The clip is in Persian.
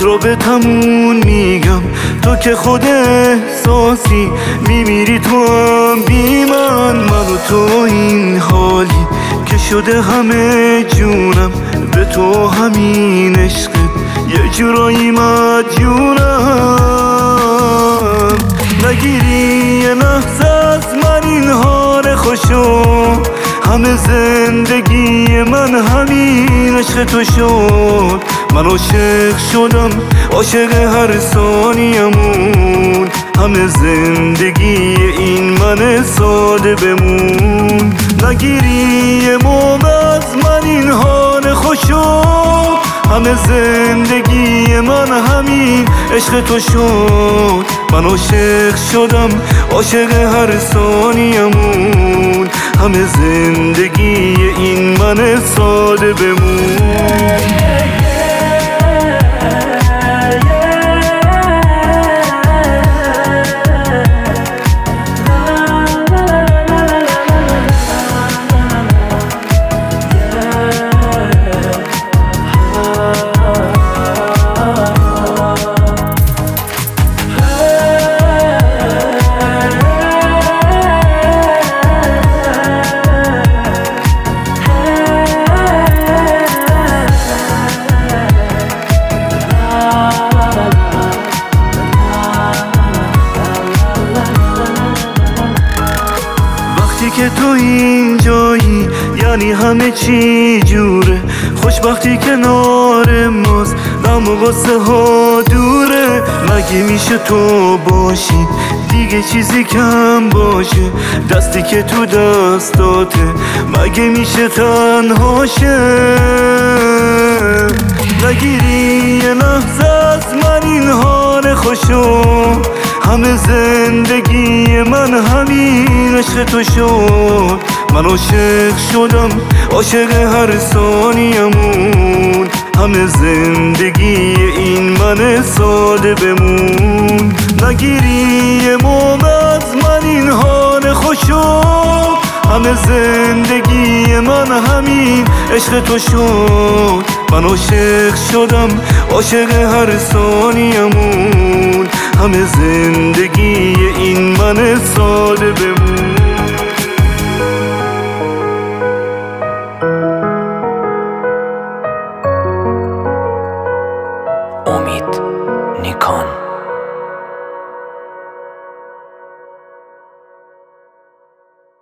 رو به تموم میگم، تو که خود احساسی میمیری تو هم بی من و تو این حالی که شده همه جونم به تو همین عشقت یه جورایی مدیونم. نگیری یه لحظه از من این حال خوشو، همه زندگی من همین عشق تو شد. من عاشق شدم، عاشق هر ثانیه‌مون، همه زندگی این من ساده بمون. نگیری یه موقع از من این حال خوشو، همه زندگی من همین عشق تو شد. من عاشق شدم، عاشق هر ثانیه‌مون، همه زندگی این من ساده بمون. که تو اینجایی یعنی همه چی جوره، خوشبختی کنار ماست، غم و غصه ها دوره. مگه میشه تو باشی دیگه چیزی کم باشه، دستی که تو دستاته مگه میشه تنها شه؟ نگیری یه لحظه از من این حال خوشو، همه زندگی من همین عشق تو شد. من عاشق شدم، عاشق هر ثانیه‌مون، همه زندگی این من ساده بمون. نگیری یه موقع از من این حال خوشو، همه زندگی من همین عشق تو شد. من عاشق شدم، عاشق هر ثانیه‌مون، همه زندگی این من ساده بمون. امید نیکان.